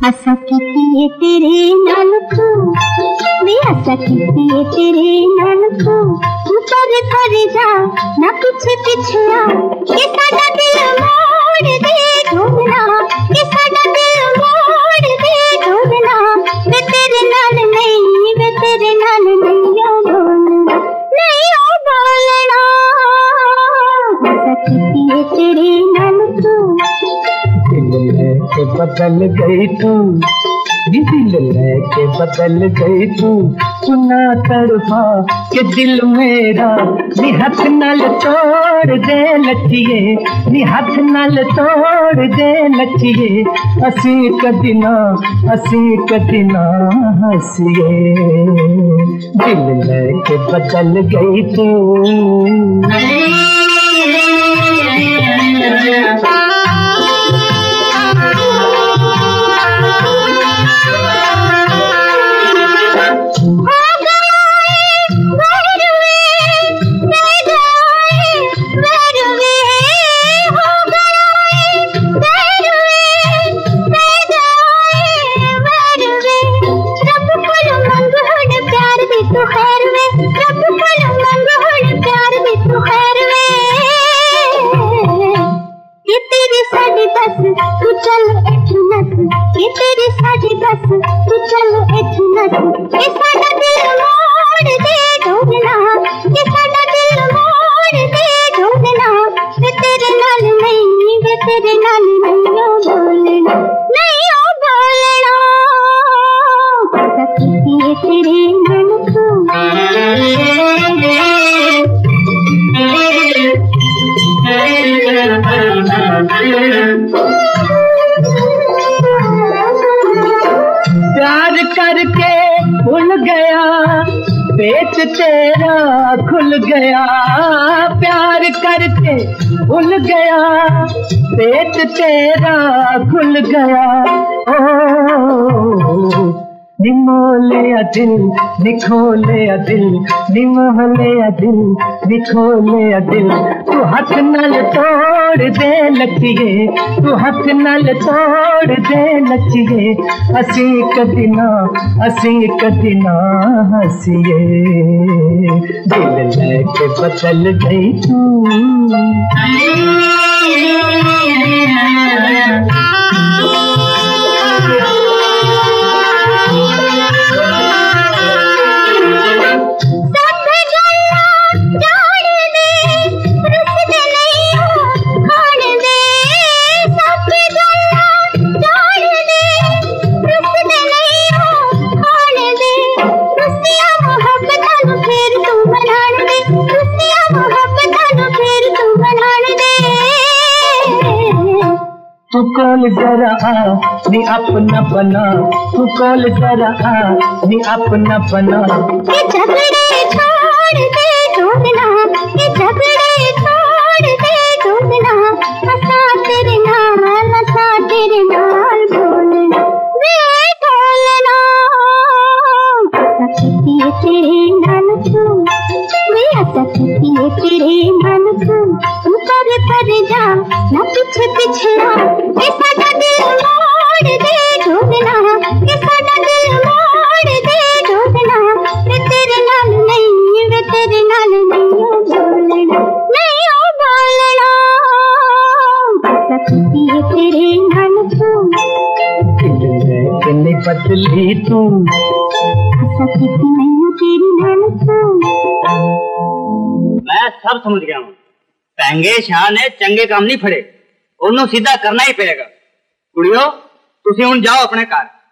आशा कीती तेरे नाल तू वे आशा कीती तेरे नाल तू ऊपर कर जा ना पीछे पीछे आ ये साडा दिल मोड़ दे ढूंढना ये साडा दिल मोड़ दे ढूंढना वे तेरे नाल नहीं वे तेरे नाल नहीं ओ बोलना नहीं ओ बोलना आशा कीती तेरे नाल तू दिल लेके बदल गई तू दिल लेके बदल गई तू सुना तड़पा के दिल मेरा नी हाथ नाल तोड़ दे लचिए नी हाथ नाल तोड़ दे लचिए असी कदी ना हंसिए दिल लेके बदल गई तू तू चल इत्थू नस ये तेरी साडी बस तू चल इत्थू नस ये साडा दिल मोड़ दे ढूंढना ये साडा दिल मोड़ दे ढूंढना वे तेरे नाल नहीं वे तेरे नाल नहीं ओ बोलना नहीं ओ बोलना आशा कीती तेरे नाल तू प्यार करके भूल गया पेट तेरा खुल गया प्यार करके भूल गया पेट तेरा खुल गया ओ निमोले दिल निखोले दिल निमोले दिल निखोले दिल तू हाथ नाल तोड़ दे लचिए तू हाथ नाल तोड़ दे लचिए असी कदी ना हंसिए दिल लेके बदल गई तू तू कौन जरा आ नी अपना बना तू कौन जरा आ नी अपना बना ये झगड़े छोड़ दे ढूंढना ये झगड़े छोड़ दे ढूंढना आशा तेरे नाल बोलना वे बोलना आशा कीती तेरे नाल तू वे आशा कीती तेरे नाल तू ऊपर कर जा ना पीछे पीछे आ ये साडा दिल मोड़ दे ढूंढना ये साडा दिल मोड़ दे ढूंढना वे तेरे नाल नहीं वे तेरे नाल नहीं ओ बोलना नहीं ओ बोलना आशा कीती तेरे नाल तू दिल लेके बदली तू आशा कीती नहीं तेरे नाल तू मैं सब समझ गया हूँ पेंगे शाह ने चंगे काम नहीं फड़े उन्होंने सीधा करना ही पड़ेगा कुड़ियो तुसी हुण जाओ अपने घर।